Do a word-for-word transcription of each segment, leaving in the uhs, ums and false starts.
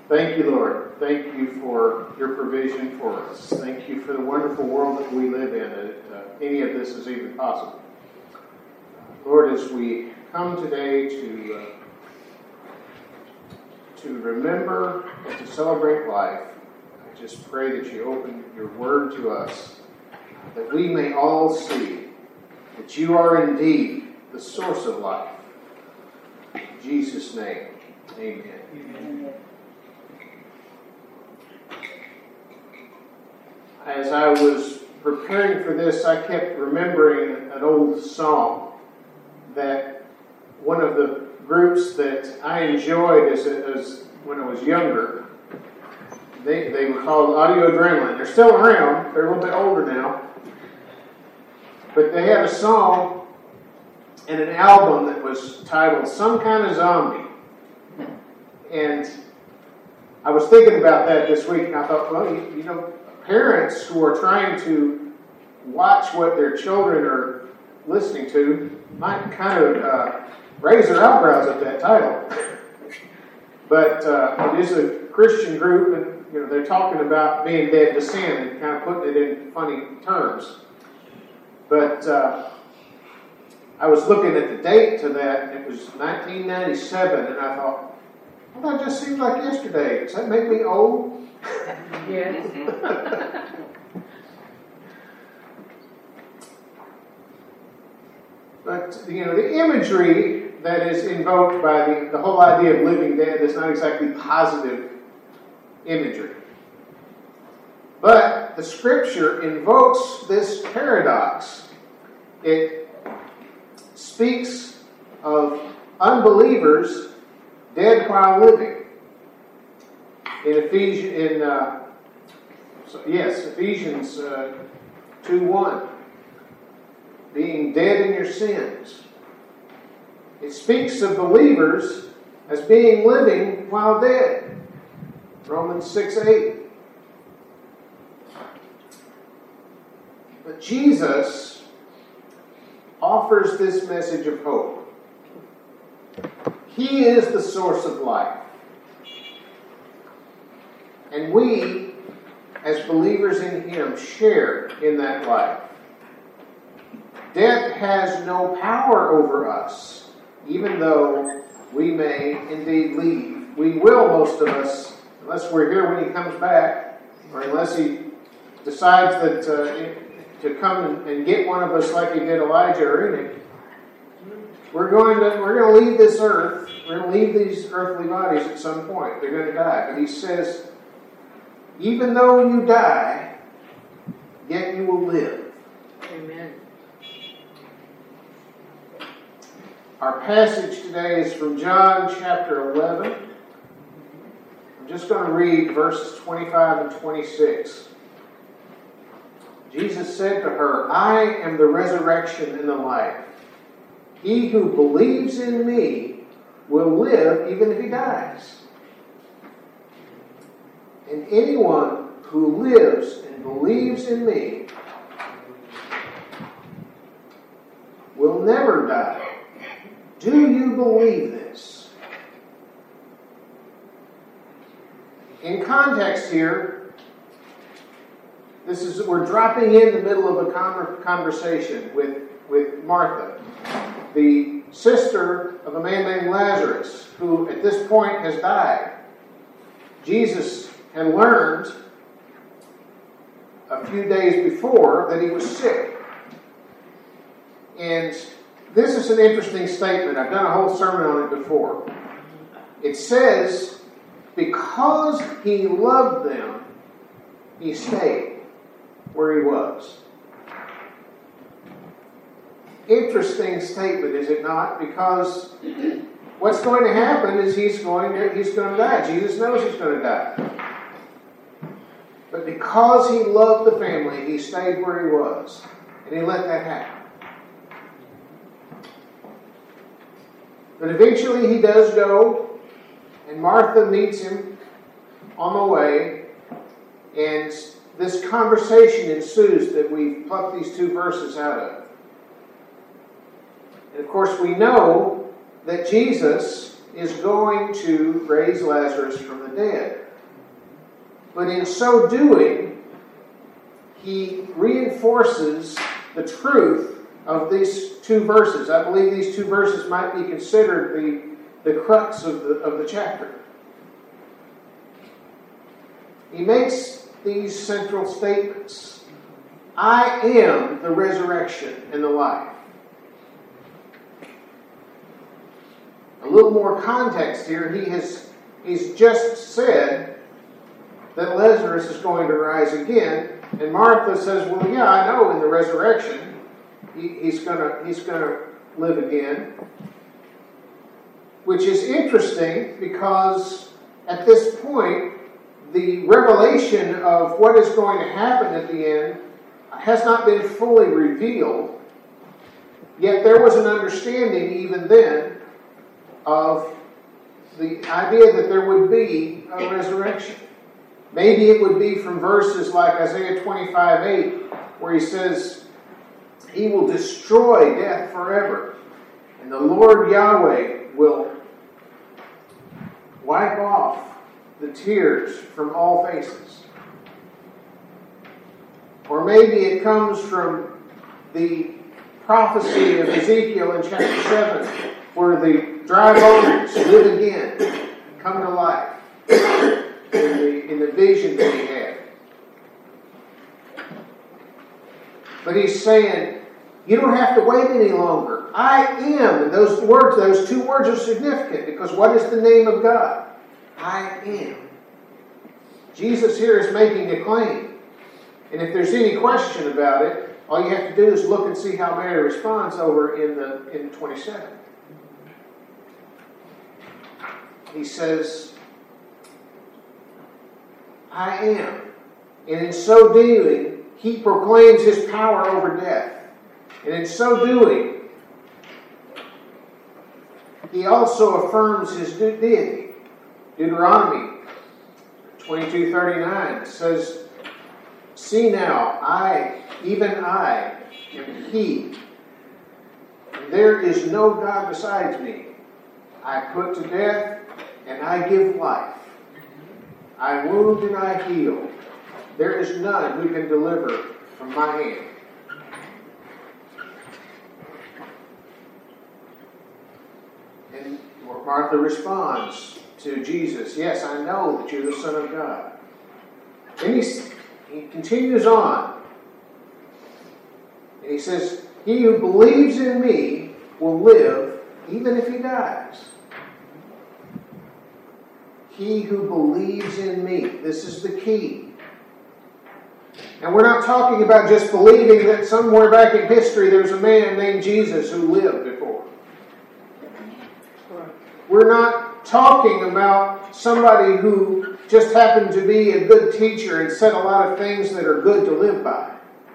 Thank you, Lord. Thank you for your provision for us. Thank you for the wonderful world that we live in, that uh, any of this is even possible. Lord, as we come today to uh, to remember and to celebrate life, I just pray that you open your word to us, that we may all see that you are indeed the source of life. In Jesus' name, amen. Amen. As I was preparing for this, I kept remembering an old song that one of the groups that I enjoyed as, as when I was younger, they, they were called Audio Adrenaline. They're still around. They're a little bit older now. But they had a song and an album that was titled Some Kind of Zombie. And I was thinking about that this week, and I thought, well, you, you know, parents who are trying to watch what their children are listening to might kind of uh, raise their eyebrows at that title. But uh, it is a Christian group, and you know they're talking about being dead to sin and kind of putting it in funny terms. But uh, I was looking at the date to that, and it was nineteen ninety-seven, and I thought, well, that just seems like yesterday. Does that make me old? Yes. But, you know, the imagery that is invoked by the, the whole idea of living dead is not exactly positive imagery. But the Scripture invokes this paradox. It speaks of unbelievers dead while living. In Ephesians, in uh, so yes, Ephesians uh, two one, being dead in your sins. It speaks of believers as being living while dead. Romans six eight. But Jesus offers this message of hope. He is the source of life. And we, as believers in Him, share in that life. Death has no power over us, even though we may indeed leave. We will, most of us, unless we're here when He comes back, or unless He decides that uh, to come and, and get one of us like He did Elijah or Enoch. We're going to we're going to leave this earth. We're going to leave these earthly bodies at some point. They're going to die. But He says, even though you die, yet you will live. Amen. Our passage today is from John chapter eleven. I'm just going to read verses twenty-five and twenty-six. Jesus said to her, I am the resurrection and the life. He who believes in me will live even if he dies. And anyone who lives and believes in me will never die. Do you believe this? In context here, this is we're dropping in the middle of a conversation with, with Martha, the sister of a man named Lazarus, who at this point has died. Jesus had learned a few days before that he was sick. And this is an interesting statement. I've done a whole sermon on it before. It says, because he loved them, he stayed where he was. Interesting statement, is it not? Because what's going to happen is he's going to, he's going to die. Jesus knows he's going to die. But because he loved the family, he stayed where he was. And he let that happen. But eventually he does go, and Martha meets him on the way, and this conversation ensues that we plucked these two verses out of. And of course we know that Jesus is going to raise Lazarus from the dead. But in so doing, he reinforces the truth of these two verses. I believe these two verses might be considered the, the crux of the, of the chapter. He makes these central statements. I am the resurrection and the life. A little more context here. He has he's just said that Lazarus is going to rise again, and Martha says, "Well, yeah, I know in the resurrection he, he's gonna he's gonna live again," which is interesting because at this point the revelation of what is going to happen at the end has not been fully revealed. Yet there was an understanding even then of the idea that there would be a resurrection. Maybe it would be from verses like Isaiah twenty-five eight, where he says, He will destroy death forever, and the Lord Yahweh will wipe off the tears from all faces. Or maybe it comes from the prophecy of Ezekiel in chapter seven, where the dry bones live again, come to life in the, in the vision that he had. But he's saying, you don't have to wait any longer. I am. And those words, those two words are significant because what is the name of God? I am. Jesus here is making a claim. And if there's any question about it, all you have to do is look and see how Mary responds over in the in twenty-seven. He says, I am. And in so doing, he proclaims his power over death. And in so doing, he also affirms his deity. Deuteronomy twenty-two thirty-nine says, See now, I, even I, am he. And there is no God besides me. I put to death, and I give life. I wound and I heal. There is none who can deliver from my hand. And Martha responds to Jesus, yes, I know that you're the Son of God. Then he, he continues on. And he says, he who believes in me will live even if he dies. He who believes in me. This is the key. And we're not talking about just believing that somewhere back in history there's a man named Jesus who lived before. We're not talking about somebody who just happened to be a good teacher and said a lot of things that are good to live by.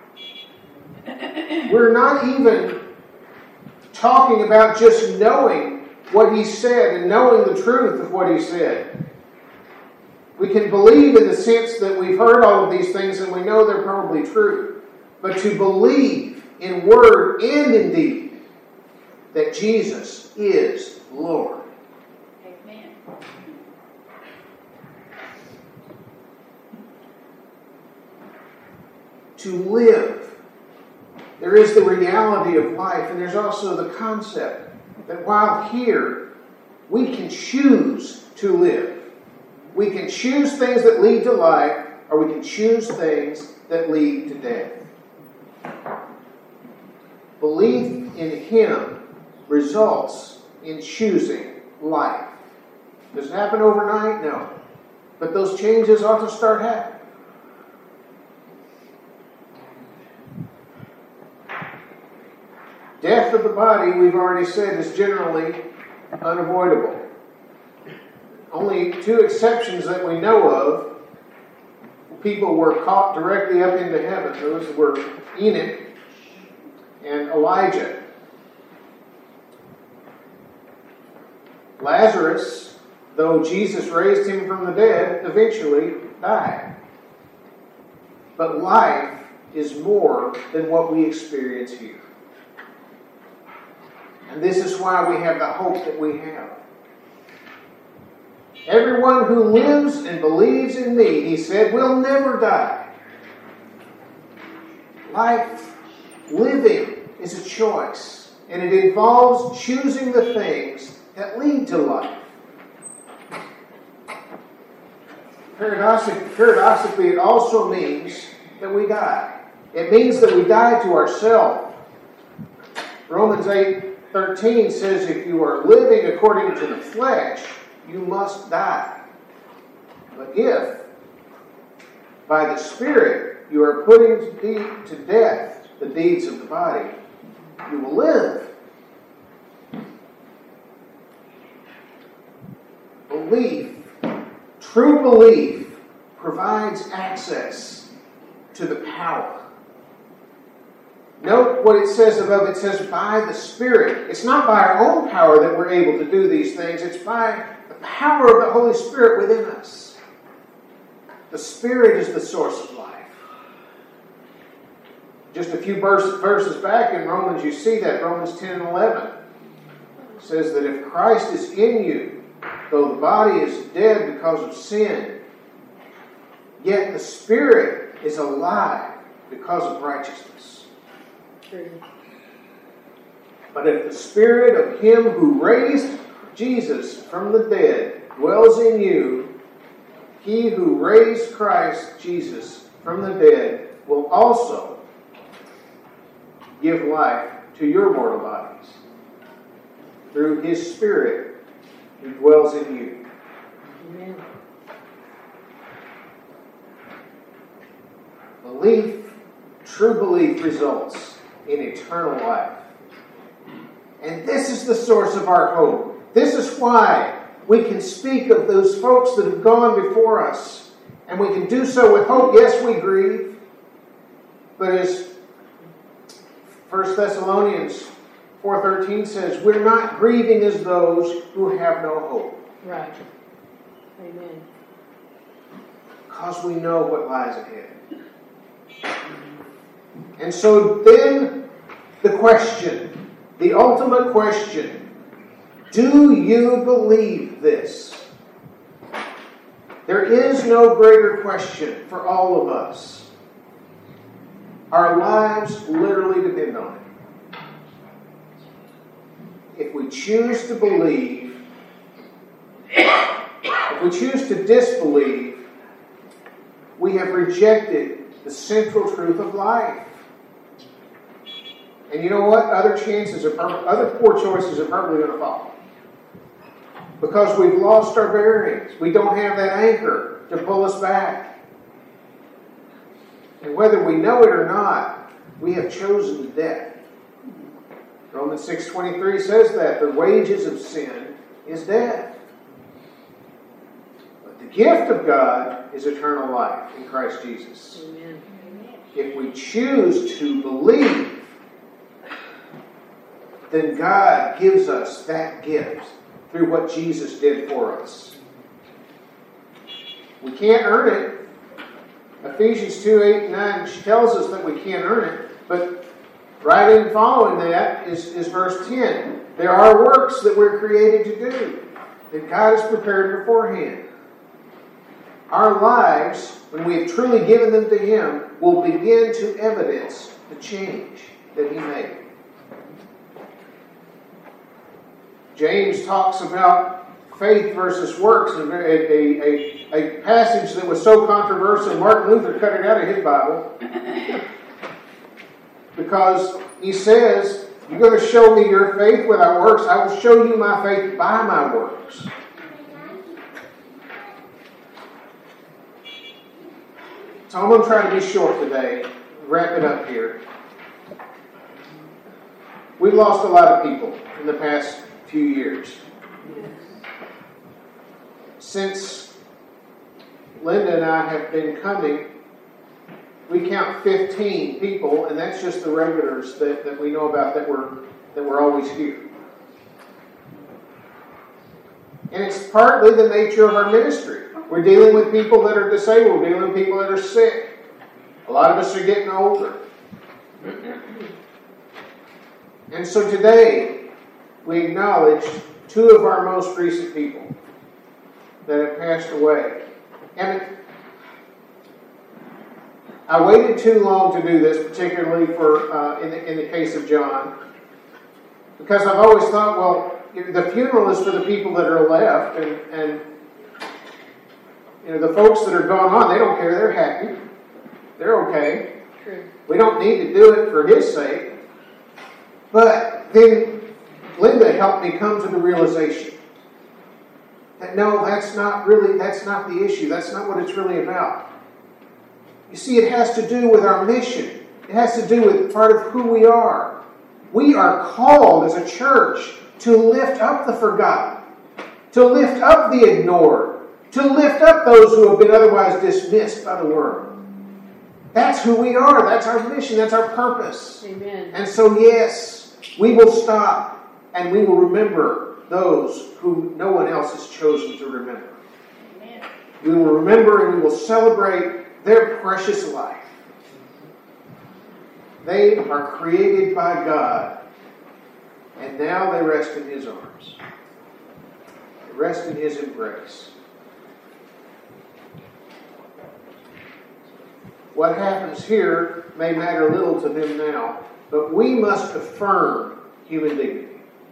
We're not even talking about just knowing what he said and knowing the truth of what he said. We can believe in the sense that we've heard all of these things and we know they're probably true. But to believe in word and in deed that Jesus is Lord. Amen. To live. There is the reality of life, and there's also the concept that while here, we can choose to live. We can choose things that lead to life, or we can choose things that lead to death. Belief in Him results in choosing life. Does it happen overnight? No. But those changes ought to start happening. Death of the body, we've already said, is generally unavoidable. Only two exceptions that we know of, people were caught directly up into heaven. Those were Enoch and Elijah. Lazarus, though Jesus raised him from the dead, eventually died. But life is more than what we experience here. And this is why we have the hope that we have. Everyone who lives and believes in me, he said, will never die. Life, living, is a choice, and it involves choosing the things that lead to life. Paradoxic, paradoxically, it also means that we die. It means that we die to ourselves. Romans eight thirteen says, if you are living according to the flesh, you must die. But if, by the Spirit, you are putting to, de- to death the deeds of the body, you will live. Belief, true belief, provides access to the power. Note what it says above. It says, by the Spirit. It's not by our own power that we're able to do these things. It's by the power of the Holy Spirit within us. The Spirit is the source of life. Just a few verse, verses back in Romans, you see that. Romans ten and eleven. It says that if Christ is in you, though the body is dead because of sin, yet the Spirit is alive because of righteousness. But if the Spirit of Him who raised Jesus from the dead dwells in you, He who raised Christ Jesus from the dead will also give life to your mortal bodies through His Spirit who dwells in you. Amen. Belief, true belief, results in eternal life. And this is the source of our hope. This is why we can speak of those folks that have gone before us. And we can do so with hope. Yes, we grieve. But as First Thessalonians four thirteen says, we're not grieving as those who have no hope. Right. Amen. Because we know what lies ahead. And so then the question, the ultimate question, do you believe this? There is no greater question for all of us. Our lives literally depend on it. If we choose to believe, if we choose to disbelieve, we have rejected the central truth of life. And you know what? Other chances, are, other poor choices are probably going to follow. Because we've lost our bearings. We don't have that anchor to pull us back. And whether we know it or not, we have chosen death. Romans six twenty-three says that the wages of sin is death. But the gift of God is eternal life in Christ Jesus. Amen. If we choose to believe, then God gives us that gift through what Jesus did for us. We can't earn it. Ephesians two, eight, and nine tells us that we can't earn it. But right in following that is, is verse ten. There are works that we're created to do that God has prepared beforehand. Our lives, when we have truly given them to Him, will begin to evidence the change that He made. James talks about faith versus works, a, a, a, a passage that was so controversial, Martin Luther cut it out of his Bible. Because he says, you're going to show me your faith without works, I will show you my faith by my works. So I'm going to try to be short today, wrap it up here. We've lost a lot of people in the past few years. Since Linda and I have been coming, we count fifteen people, and that's just the regulars that, that we know about that were that were always here. And it's partly the nature of our ministry. We're dealing with people that are disabled, dealing with people that are sick. A lot of us are getting older. And so today, we acknowledged two of our most recent people. that have passed away. And it, I waited too long to do this, particularly for uh, in, the, in the case of John, because I've always thought, well, the funeral is for the people that are left, and, and you know, the folks that are going on, they don't care, they're happy, they're okay. True. We don't need to do it for his sake. But then Linda helped me come to the realization that no, that's not really, that's not the issue. That's not what it's really about. You see, it has to do with our mission. It has to do with part of who we are. We are called as a church to lift up the forgotten, to lift up the ignored, to lift up those who have been otherwise dismissed by the world. That's who we are. That's our mission. That's our purpose. Amen. And so, yes, we will stop and we will remember those who no one else has chosen to remember. Amen. We will remember and we will celebrate their precious life. They are created by God, and now they rest in His arms. They rest in His embrace. What happens here may matter little to them now, but we must affirm human dignity.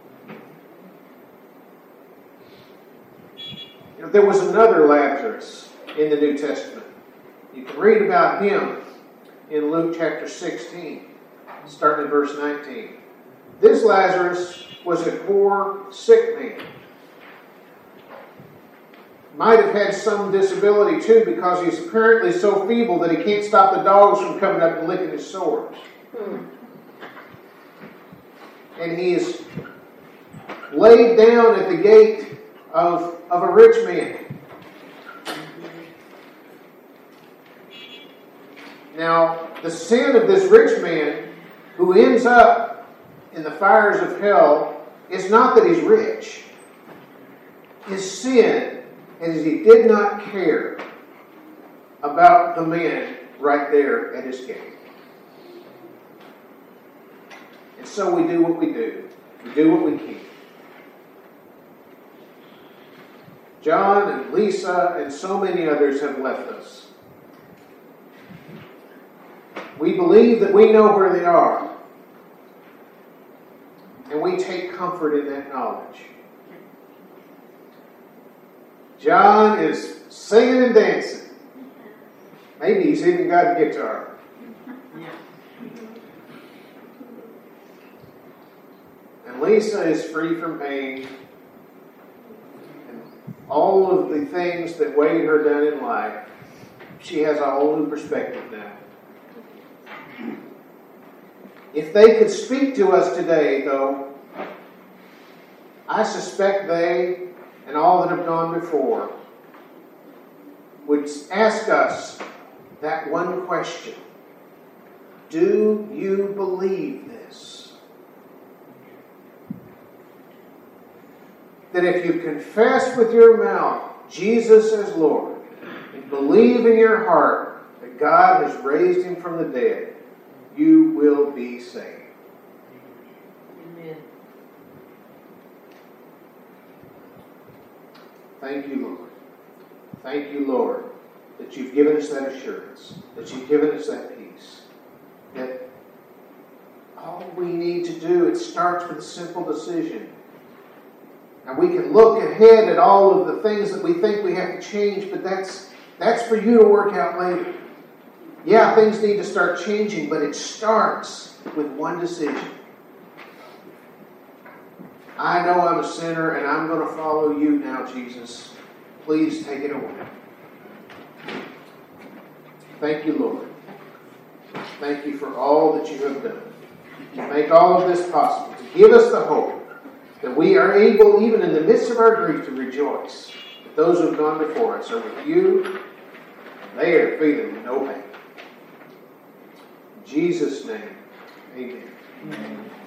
You know, there was another Lazarus in the New Testament. You can read about him in Luke chapter sixteen, starting at verse nineteen. This Lazarus was a poor, sick man. Might have had some disability too, because he's apparently so feeble that he can't stop the dogs from coming up and licking his sores. Hmm. And he is laid down at the gate of, of a rich man. Now, the sin of this rich man, who ends up in the fires of hell, is not that he's rich. His sin is he did not care about the man right there at his gate. And so we do what we do. We do what we can. John and Lisa and so many others have left us. We believe that we know where they are. And we take comfort in that knowledge. John is singing and dancing. Maybe he's even got a guitar. And Lisa is free from pain. And all of the things that weighed her down in life, she has a whole new perspective now. If they could speak to us today, though, I suspect they and all that have gone before would ask us that one question. Do you believe this? That if you confess with your mouth Jesus as Lord and believe in your heart that God has raised Him from the dead, you will be saved. Amen. Thank you, Lord. Thank you, Lord, that you've given us that assurance, that you've given us that peace, that all we need to do, it starts with a simple decision. And we can look ahead at all of the things that we think we have to change, but that's that's for you to work out later. Yeah, things need to start changing, but it starts with one decision. I know I'm a sinner and I'm going to follow you now, Jesus. Please take it away. Thank you, Lord. Thank you for all that you have done to make all of this possible, to give us the hope that we are able, even in the midst of our grief, to rejoice that those who have gone before us are with you, and they are feeling no pain. In Jesus' name, amen. Amen.